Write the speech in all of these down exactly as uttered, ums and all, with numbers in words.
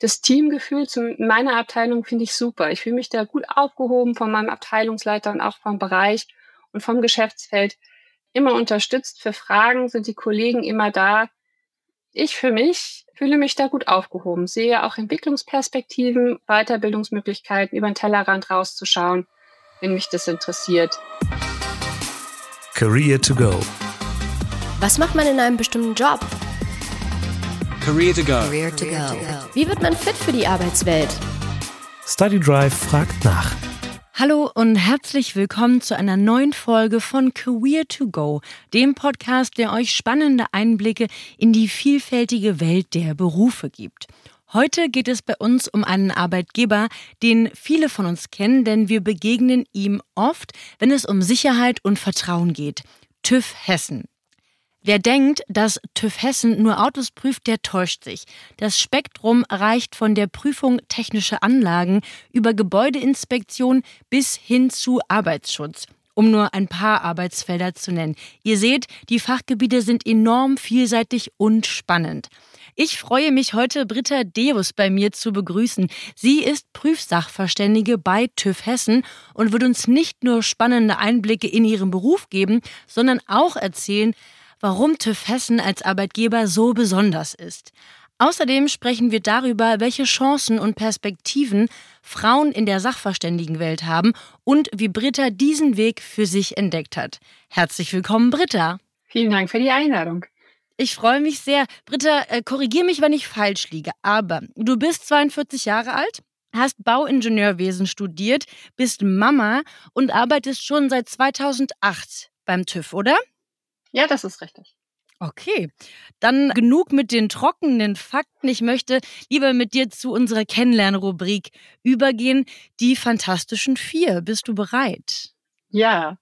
Das Teamgefühl zu meiner Abteilung finde ich super. Ich fühle mich da gut aufgehoben von meinem Abteilungsleiter und auch vom Bereich und vom Geschäftsfeld. Immer unterstützt für Fragen, sind die Kollegen immer da. Ich für mich fühle mich da gut aufgehoben, sehe auch Entwicklungsperspektiven, Weiterbildungsmöglichkeiten, über den Tellerrand rauszuschauen, wenn mich das interessiert. Career to go. Was macht man in einem bestimmten Job? Career to go. Career to go. Wie wird man fit für die Arbeitswelt? Study Drive fragt nach. Hallo und herzlich willkommen zu einer neuen Folge von Career to go, dem Podcast, der euch spannende Einblicke in die vielfältige Welt der Berufe gibt. Heute geht es bei uns um einen Arbeitgeber, den viele von uns kennen, denn wir begegnen ihm oft, wenn es um Sicherheit und Vertrauen geht. TÜV Hessen. Wer denkt, dass TÜV Hessen nur Autos prüft, der täuscht sich. Das Spektrum reicht von der Prüfung technischer Anlagen über Gebäudeinspektion bis hin zu Arbeitsschutz, um nur ein paar Arbeitsfelder zu nennen. Ihr seht, die Fachgebiete sind enorm vielseitig und spannend. Ich freue mich heute, Britta Deus bei mir zu begrüßen. Sie ist Prüfsachverständige bei TÜV Hessen und wird uns nicht nur spannende Einblicke in ihren Beruf geben, sondern auch erzählen, warum TÜV Hessen als Arbeitgeber so besonders ist. Außerdem sprechen wir darüber, welche Chancen und Perspektiven Frauen in der Sachverständigenwelt haben und wie Britta diesen Weg für sich entdeckt hat. Herzlich willkommen, Britta. Vielen Dank für die Einladung. Ich freue mich sehr. Britta, äh, korrigier mich, wenn ich falsch liege, aber du bist zweiundvierzig Jahre alt, hast Bauingenieurwesen studiert, bist Mama und arbeitest schon seit zweitausendacht beim TÜV, oder? Ja, das ist richtig. Okay, dann genug mit den trockenen Fakten. Ich möchte lieber mit dir zu unserer Kennenlernrubrik übergehen. Die Fantastischen Vier. Bist du bereit? Ja.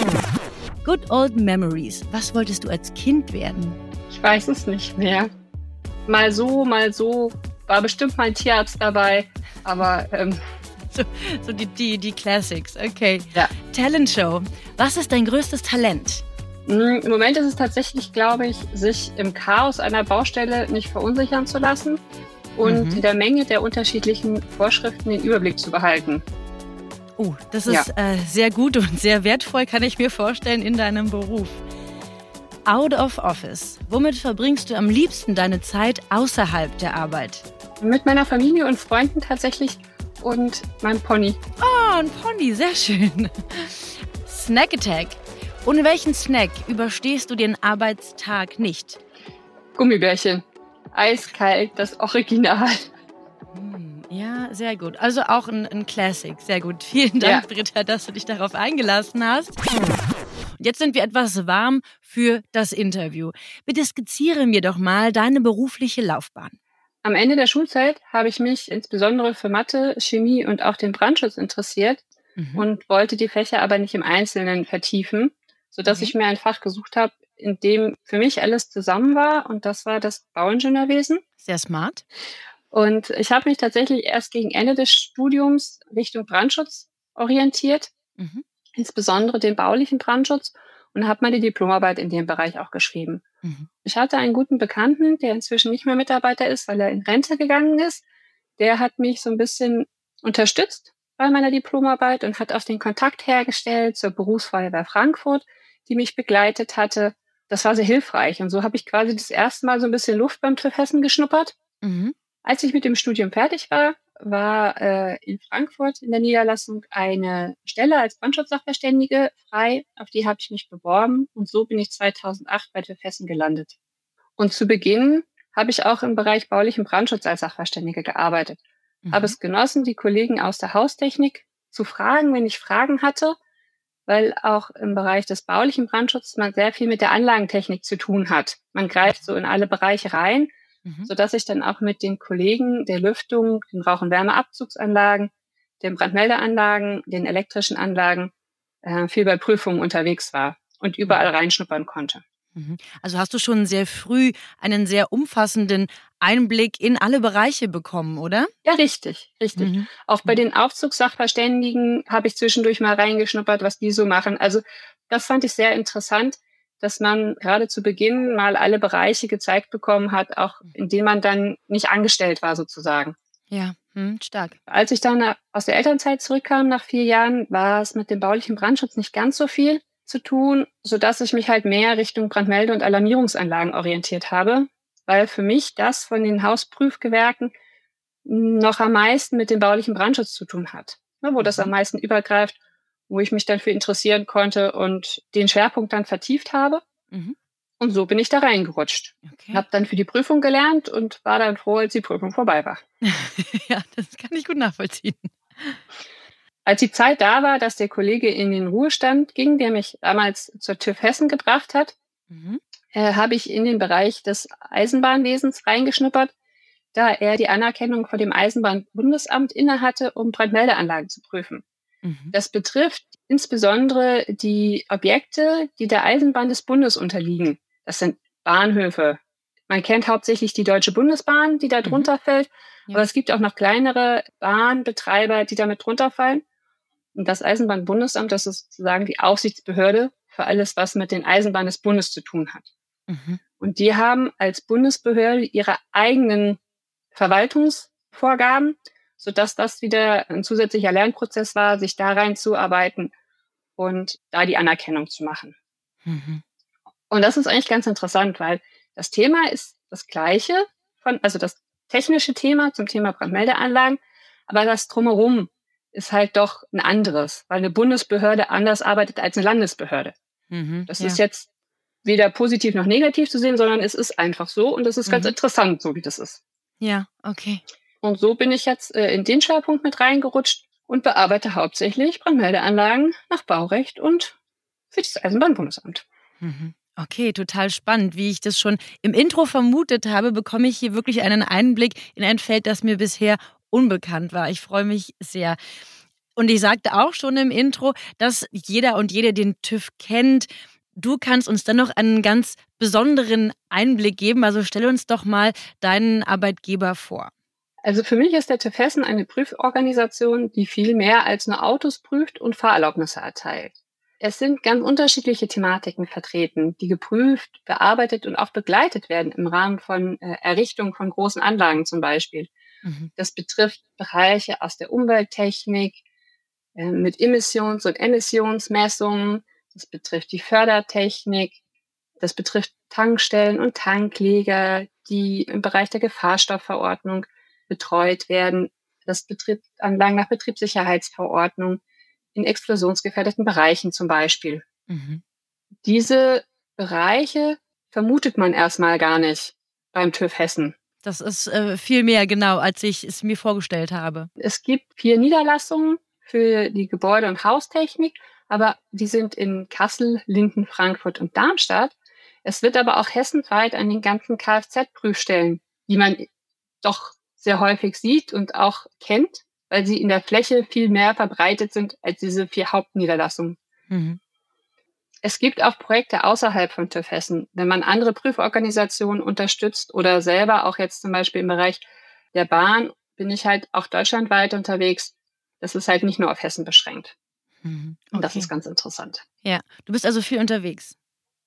Good old memories. Was wolltest du als Kind werden? Ich weiß es nicht mehr. Mal so, mal so. War bestimmt mal ein Tierarzt dabei, aber ähm, so, so die, die, die Classics. Okay. Ja. Talentshow. Was ist dein größtes Talent? Im Moment ist es tatsächlich, glaube ich, sich im Chaos einer Baustelle nicht verunsichern zu lassen und Mhm. in der Menge der unterschiedlichen Vorschriften den Überblick zu behalten. Oh, das ist Ja. äh, sehr gut und sehr wertvoll, kann ich mir vorstellen, in deinem Beruf. Out of office. Womit verbringst du am liebsten deine Zeit außerhalb der Arbeit? Mit meiner Familie und Freunden tatsächlich und meinem Pony. Oh, ein Pony, sehr schön. Snack Attack. Ohne welchen Snack überstehst du den Arbeitstag nicht? Gummibärchen. Eiskalt, das Original. Hm, ja, sehr gut. Also auch ein, ein Classic. Sehr gut. Vielen Dank, Ja. Britta, dass du dich darauf eingelassen hast. Und jetzt sind wir etwas warm für das Interview. Bitte skizziere mir doch mal deine berufliche Laufbahn. Am Ende der Schulzeit habe ich mich insbesondere für Mathe, Chemie und auch den Brandschutz interessiert Mhm. und wollte die Fächer aber nicht im Einzelnen vertiefen, sodass Mhm. ich mir ein Fach gesucht habe, in dem für mich alles zusammen war, und das war das Bauingenieurwesen. Sehr smart. Und ich habe mich tatsächlich erst gegen Ende des Studiums Richtung Brandschutz orientiert, Mhm. insbesondere den baulichen Brandschutz, und habe meine Diplomarbeit in dem Bereich auch geschrieben. Mhm. Ich hatte einen guten Bekannten, der inzwischen nicht mehr Mitarbeiter ist, weil er in Rente gegangen ist. Der hat mich so ein bisschen unterstützt bei meiner Diplomarbeit und hat auch den Kontakt hergestellt zur Berufsfeuerwehr Frankfurt, die mich begleitet hatte. Das war sehr hilfreich. Und so habe ich quasi das erste Mal so ein bisschen Luft beim TÜV Hessen geschnuppert. Mhm. Als ich mit dem Studium fertig war, war äh, in Frankfurt in der Niederlassung eine Stelle als Brandschutzsachverständige frei. Auf die habe ich mich beworben und so bin ich zweitausendacht bei TÜV Hessen gelandet. Und zu Beginn habe ich auch im Bereich baulichen Brandschutz als Sachverständige gearbeitet. Mhm. Habe es genossen, die Kollegen aus der Haustechnik zu fragen, wenn ich Fragen hatte, weil auch im Bereich des baulichen Brandschutzes man sehr viel mit der Anlagentechnik zu tun hat. Man greift so in alle Bereiche rein, Mhm. sodass ich dann auch mit den Kollegen der Lüftung, den Rauch- und Wärmeabzugsanlagen, den Brandmeldeanlagen, den elektrischen Anlagen äh, viel bei Prüfungen unterwegs war und überall reinschnuppern konnte. Mhm. Also hast du schon sehr früh einen sehr umfassenden Einblick in alle Bereiche bekommen, oder? Ja, richtig, richtig. Mhm. Auch bei den Aufzugssachverständigen habe ich zwischendurch mal reingeschnuppert, was die so machen. Also das fand ich sehr interessant, dass man gerade zu Beginn mal alle Bereiche gezeigt bekommen hat, auch in denen man dann nicht angestellt war sozusagen. Ja, hm, stark. Als ich dann aus der Elternzeit zurückkam nach vier Jahren, war es mit dem baulichen Brandschutz nicht ganz so viel zu tun, sodass ich mich halt mehr Richtung Brandmelde- und Alarmierungsanlagen orientiert habe, weil für mich das von den Hausprüfgewerken noch am meisten mit dem baulichen Brandschutz zu tun hat, ne, wo das am meisten übergreift, wo ich mich dann für interessieren konnte und den Schwerpunkt dann vertieft habe. Mhm. Und so bin ich da reingerutscht. Okay. Habe dann für die Prüfung gelernt und war dann froh, als die Prüfung vorbei war. Ja, das kann ich gut nachvollziehen. Als die Zeit da war, dass der Kollege in den Ruhestand ging, der mich damals zur TÜV Hessen gebracht hat, Mhm. äh, habe ich in den Bereich des Eisenbahnwesens reingeschnuppert, da er die Anerkennung von dem Eisenbahnbundesamt innehatte, um Brandmeldeanlagen zu prüfen. Mhm. Das betrifft insbesondere die Objekte, die der Eisenbahn des Bundes unterliegen. Das sind Bahnhöfe. Man kennt hauptsächlich die Deutsche Bundesbahn, die da drunter Mhm. fällt, Ja. aber es gibt auch noch kleinere Bahnbetreiber, die damit drunter fallen. Und das Eisenbahnbundesamt, das ist sozusagen die Aufsichtsbehörde für alles, was mit den Eisenbahnen des Bundes zu tun hat. Mhm. Und die haben als Bundesbehörde ihre eigenen Verwaltungsvorgaben, sodass das wieder ein zusätzlicher Lernprozess war, sich da reinzuarbeiten und da die Anerkennung zu machen. Mhm. Und das ist eigentlich ganz interessant, weil das Thema ist das gleiche, von, also das technische Thema zum Thema Brandmeldeanlagen, aber das Drumherum ist halt doch ein anderes, weil eine Bundesbehörde anders arbeitet als eine Landesbehörde. Mhm. Das Ja. ist jetzt weder positiv noch negativ zu sehen, sondern es ist einfach so und es ist ganz Mhm. interessant, so wie das ist. Ja, okay. Und so bin ich jetzt äh, in den Schwerpunkt mit reingerutscht und bearbeite hauptsächlich Brandmeldeanlagen nach Baurecht und für das Eisenbahnbundesamt. Mhm. Okay, total spannend. Wie ich das schon im Intro vermutet habe, bekomme ich hier wirklich einen Einblick in ein Feld, das mir bisher unbekannt war. Ich freue mich sehr. Und ich sagte auch schon im Intro, dass jeder und jede den TÜV kennt. Du kannst uns dann noch einen ganz besonderen Einblick geben. Also stell uns doch mal deinen Arbeitgeber vor. Also für mich ist der TÜV Hessen eine Prüforganisation, die viel mehr als nur Autos prüft und Fahrerlaubnisse erteilt. Es sind ganz unterschiedliche Thematiken vertreten, die geprüft, bearbeitet und auch begleitet werden im Rahmen von äh, Errichtung von großen Anlagen zum Beispiel. Mhm. Das betrifft Bereiche aus der Umwelttechnik äh, mit Emissions- und Emissionsmessungen. Das betrifft die Fördertechnik. Das betrifft Tankstellen und Tankleger, die im Bereich der Gefahrstoffverordnung betreut werden. Das betrifft Anlagen nach Betriebssicherheitsverordnung in explosionsgefährdeten Bereichen zum Beispiel. Mhm. Diese Bereiche vermutet man erstmal gar nicht beim TÜV Hessen. Das ist äh, viel mehr genau, als ich es mir vorgestellt habe. Es gibt vier Niederlassungen für die Gebäude- und Haustechnik, aber die sind in Kassel, Linden, Frankfurt und Darmstadt. Es wird aber auch hessenweit an den ganzen Kfz-Prüfstellen, die man doch sehr häufig sieht und auch kennt, weil sie in der Fläche viel mehr verbreitet sind als diese vier Hauptniederlassungen. Mhm. Es gibt auch Projekte außerhalb von TÜV Hessen, wenn man andere Prüforganisationen unterstützt oder selber auch jetzt zum Beispiel im Bereich der Bahn bin ich halt auch deutschlandweit unterwegs. Das ist halt nicht nur auf Hessen beschränkt. Mhm. Und das Okay. ist ganz interessant. Ja, du bist also viel unterwegs.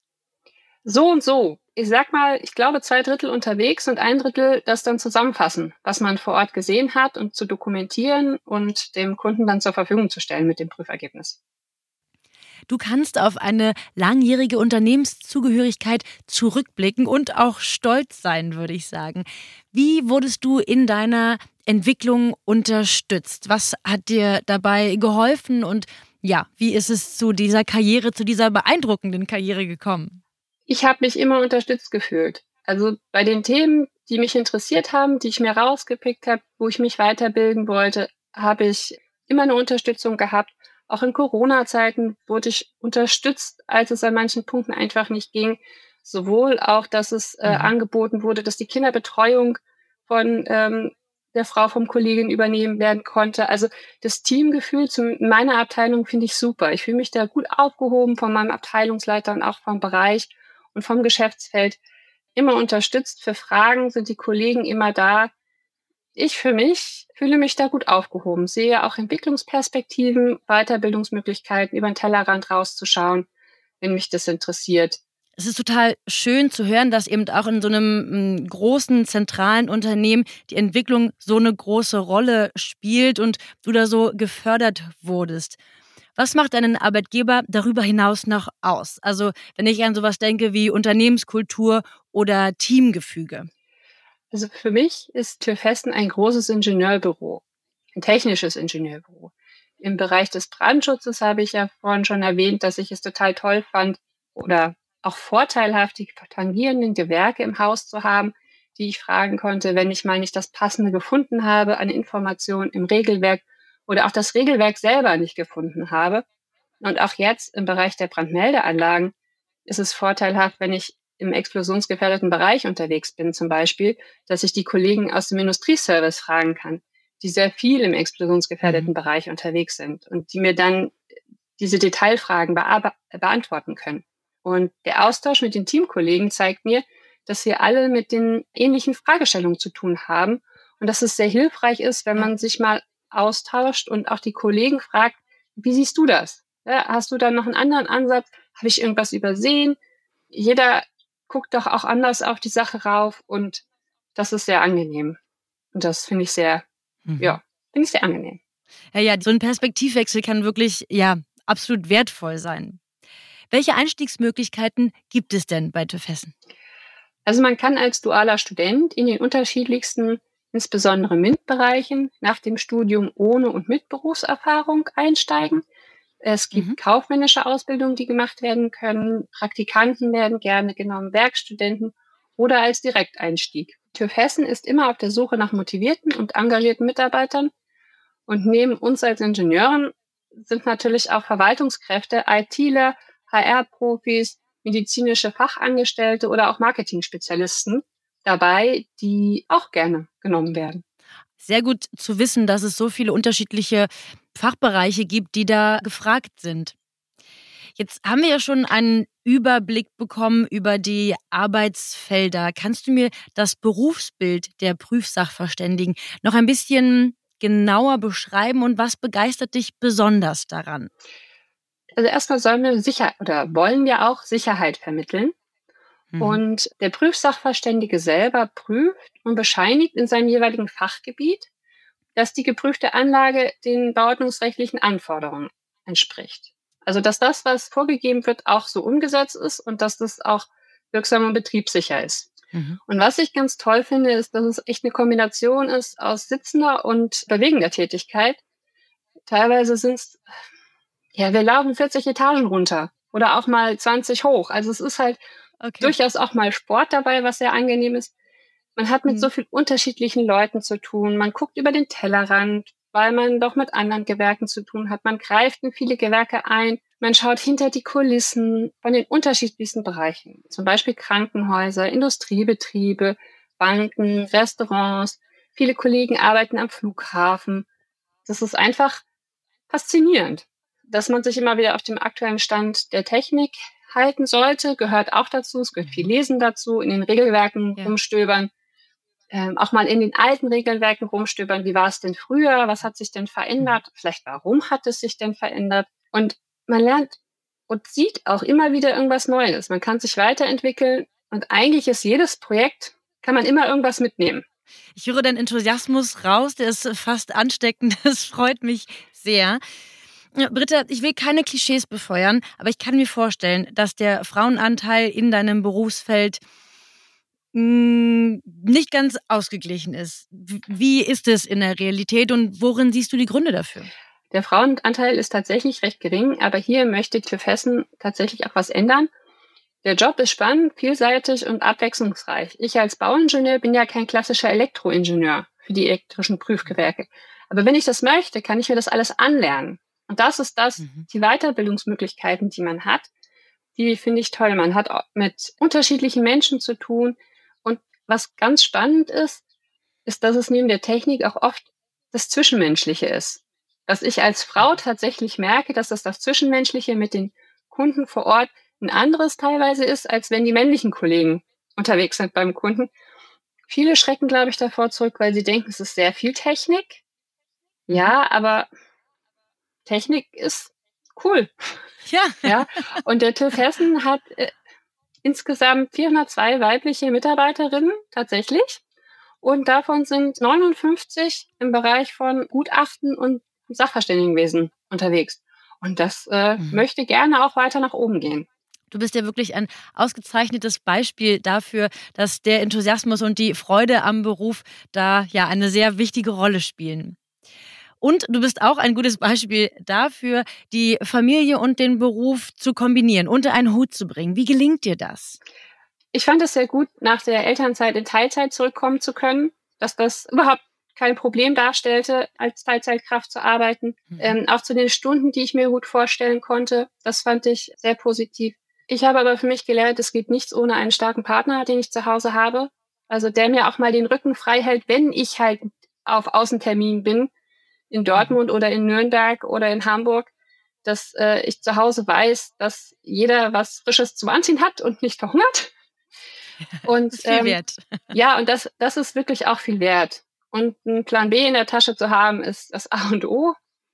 So und so. Ich sag mal, ich glaube zwei Drittel unterwegs und ein Drittel das dann zusammenfassen, was man vor Ort gesehen hat und zu dokumentieren und dem Kunden dann zur Verfügung zu stellen mit dem Prüfergebnis. Du kannst auf eine langjährige Unternehmenszugehörigkeit zurückblicken und auch stolz sein, würde ich sagen. Wie wurdest du in deiner Entwicklung unterstützt? Was hat dir dabei geholfen und ja, wie ist es zu dieser Karriere, zu dieser beeindruckenden Karriere gekommen? Ich habe mich immer unterstützt gefühlt. Also bei den Themen, die mich interessiert haben, die ich mir rausgepickt habe, wo ich mich weiterbilden wollte, habe ich immer eine Unterstützung gehabt. Auch in Corona-Zeiten wurde ich unterstützt, als es an manchen Punkten einfach nicht ging. Sowohl auch, dass es äh, Mhm. angeboten wurde, dass die Kinderbetreuung von ähm, der Frau vom Kollegen übernehmen werden konnte. Also das Teamgefühl zu meiner Abteilung finde ich super. Ich fühle mich da gut aufgehoben von meinem Abteilungsleiter und auch vom Bereich und vom Geschäftsfeld. Immer unterstützt. Für Fragen sind die Kollegen immer da. Ich für mich fühle mich da gut aufgehoben, sehe auch Entwicklungsperspektiven, Weiterbildungsmöglichkeiten, über den Tellerrand rauszuschauen, wenn mich das interessiert. Es ist total schön zu hören, dass eben auch in so einem m, großen, zentralen Unternehmen die Entwicklung so eine große Rolle spielt und du da so gefördert wurdest. Was macht einen Arbeitgeber darüber hinaus noch aus? Also wenn ich an sowas denke wie Unternehmenskultur oder Teamgefüge. Also für mich ist Türfesten ein großes Ingenieurbüro, ein technisches Ingenieurbüro. Im Bereich des Brandschutzes habe ich ja vorhin schon erwähnt, dass ich es total toll fand oder auch vorteilhaft, die tangierenden Gewerke im Haus zu haben, die ich fragen konnte, wenn ich mal nicht das Passende gefunden habe an Informationen im Regelwerk oder auch das Regelwerk selber nicht gefunden habe. Und auch jetzt im Bereich der Brandmeldeanlagen ist es vorteilhaft, wenn ich im explosionsgefährdeten Bereich unterwegs bin zum Beispiel, dass ich die Kollegen aus dem Industrieservice fragen kann, die sehr viel im explosionsgefährdeten mhm. Bereich unterwegs sind und die mir dann diese Detailfragen be- beantworten können. Und der Austausch mit den Teamkollegen zeigt mir, dass wir alle mit den ähnlichen Fragestellungen zu tun haben und dass es sehr hilfreich ist, wenn man sich mal austauscht und auch die Kollegen fragt, wie siehst du das? Ja, hast du da noch einen anderen Ansatz? Habe ich irgendwas übersehen? Jeder guckt doch auch anders auf die Sache rauf und das ist sehr angenehm. Und das finde ich sehr, mhm. ja, finde ich sehr angenehm. Ja, ja, so ein Perspektivwechsel kann wirklich, ja, absolut wertvoll sein. Welche Einstiegsmöglichkeiten gibt es denn bei Türfesten? Also man kann als dualer Student in den unterschiedlichsten, insbesondere MINT-Bereichen, nach dem Studium ohne und mit Berufserfahrung einsteigen. Es gibt mhm. kaufmännische Ausbildungen, die gemacht werden können. Praktikanten werden gerne genommen, Werkstudenten oder als Direkteinstieg. Türfesten ist immer auf der Suche nach motivierten und engagierten Mitarbeitern. Und neben uns als Ingenieuren sind natürlich auch Verwaltungskräfte, ITler, H R-Profis, medizinische Fachangestellte oder auch Marketing-Spezialisten dabei, die auch gerne genommen werden. Sehr gut zu wissen, dass es so viele unterschiedliche Fachbereiche gibt, die da gefragt sind. Jetzt haben wir ja schon einen Überblick bekommen über die Arbeitsfelder. Kannst du mir das Berufsbild der Prüfsachverständigen noch ein bisschen genauer beschreiben und was begeistert dich besonders daran? Also erstmal sollen wir sicher oder wollen wir auch Sicherheit vermitteln. Mhm. Und der Prüfsachverständige selber prüft und bescheinigt in seinem jeweiligen Fachgebiet, dass die geprüfte Anlage den bauordnungsrechtlichen Anforderungen entspricht. Also dass das, was vorgegeben wird, auch so umgesetzt ist und dass das auch wirksam und betriebssicher ist. Mhm. Und was ich ganz toll finde, ist, dass es echt eine Kombination ist aus sitzender und bewegender Tätigkeit. Teilweise sind es Ja, wir laufen vierzig Etagen runter oder auch mal zwanzig hoch. Also es ist halt okay. durchaus auch mal Sport dabei, was sehr angenehm ist. Man hat mit mhm. so vielen unterschiedlichen Leuten zu tun. Man guckt über den Tellerrand, weil man doch mit anderen Gewerken zu tun hat. Man greift in viele Gewerke ein. Man schaut hinter die Kulissen von den unterschiedlichsten Bereichen. Zum Beispiel Krankenhäuser, Industriebetriebe, Banken, Restaurants. Viele Kollegen arbeiten am Flughafen. Das ist einfach faszinierend. Dass man sich immer wieder auf dem aktuellen Stand der Technik halten sollte, gehört auch dazu. Es gehört viel Lesen dazu, in den Regelwerken ja. rumstöbern, ähm, auch mal in den alten Regelwerken rumstöbern. Wie war es denn früher? Was hat sich denn verändert? Vielleicht warum hat es sich denn verändert? Und man lernt und sieht auch immer wieder irgendwas Neues. Man kann sich weiterentwickeln und eigentlich ist jedes Projekt, kann man immer irgendwas mitnehmen. Ich höre deinen Enthusiasmus raus, der ist fast ansteckend. Das freut mich sehr. Britta, ich will keine Klischees befeuern, aber ich kann mir vorstellen, dass der Frauenanteil in deinem Berufsfeld mh, nicht ganz ausgeglichen ist. Wie ist es in der Realität und worin siehst du die Gründe dafür? Der Frauenanteil ist tatsächlich recht gering, aber hier möchte Türfesten tatsächlich auch was ändern. Der Job ist spannend, vielseitig und abwechslungsreich. Ich als Bauingenieur bin ja kein klassischer Elektroingenieur für die elektrischen Prüfgewerke. Aber wenn ich das möchte, kann ich mir das alles anlernen. Und das ist das, mhm. die Weiterbildungsmöglichkeiten, die man hat, die finde ich toll. Man hat mit unterschiedlichen Menschen zu tun. Und was ganz spannend ist, ist, dass es neben der Technik auch oft das Zwischenmenschliche ist. Dass ich als Frau tatsächlich merke, dass das das Zwischenmenschliche mit den Kunden vor Ort ein anderes teilweise ist, als wenn die männlichen Kollegen unterwegs sind beim Kunden. Viele schrecken, glaube ich, davor zurück, weil sie denken, es ist sehr viel Technik. Ja, aber Technik ist cool. Ja. ja. Und der TÜV Hessen hat äh, insgesamt vierhundertzwei weibliche Mitarbeiterinnen tatsächlich. Und davon sind neunundfünfzig im Bereich von Gutachten und Sachverständigenwesen unterwegs. Und das äh, mhm. möchte gerne auch weiter nach oben gehen. Du bist ja wirklich ein ausgezeichnetes Beispiel dafür, dass der Enthusiasmus und die Freude am Beruf da ja eine sehr wichtige Rolle spielen. Und du bist auch ein gutes Beispiel dafür, die Familie und den Beruf zu kombinieren, unter einen Hut zu bringen. Wie gelingt dir das? Ich fand es sehr gut, nach der Elternzeit in Teilzeit zurückkommen zu können, dass das überhaupt kein Problem darstellte, als Teilzeitkraft zu arbeiten. Mhm. Ähm, auch zu den Stunden, die ich mir gut vorstellen konnte. Das fand ich sehr positiv. Ich habe aber für mich gelernt, es geht nichts ohne einen starken Partner, den ich zu Hause habe. Also der mir auch mal den Rücken frei hält, wenn ich halt auf Außentermin bin, in Dortmund oder in Nürnberg oder in Hamburg, dass äh, ich zu Hause weiß, dass jeder was Frisches zum Anziehen hat und nicht verhungert. Und, das ist viel ähm, wert. Ja, und das, das ist wirklich auch viel wert. Und einen Plan B in der Tasche zu haben, ist das A und O.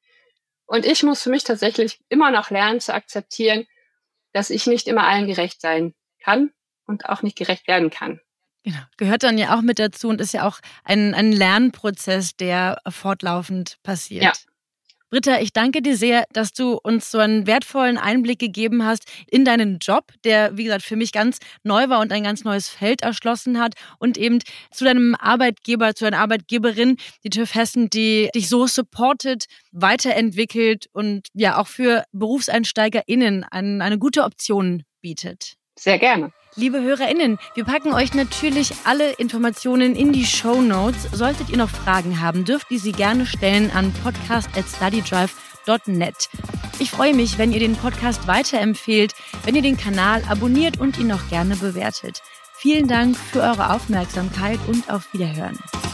Und ich muss für mich tatsächlich immer noch lernen zu akzeptieren, dass ich nicht immer allen gerecht sein kann und auch nicht gerecht werden kann. Genau, gehört dann ja auch mit dazu und ist ja auch ein, ein Lernprozess, der fortlaufend passiert. Ja. Britta, ich danke dir sehr, dass du uns so einen wertvollen Einblick gegeben hast in deinen Job, der, wie gesagt, für mich ganz neu war und ein ganz neues Feld erschlossen hat und eben zu deinem Arbeitgeber, zu deiner Arbeitgeberin, die TÜV Hessen, die dich so supportet, weiterentwickelt und ja auch für BerufseinsteigerInnen eine, eine gute Option bietet. Sehr gerne. Liebe HörerInnen, wir packen euch natürlich alle Informationen in die Shownotes. Solltet ihr noch Fragen haben, dürft ihr sie gerne stellen an podcast at studydrive dot net. Ich freue mich, wenn ihr den Podcast weiterempfehlt, wenn ihr den Kanal abonniert und ihn auch gerne bewertet. Vielen Dank für eure Aufmerksamkeit und auf Wiederhören.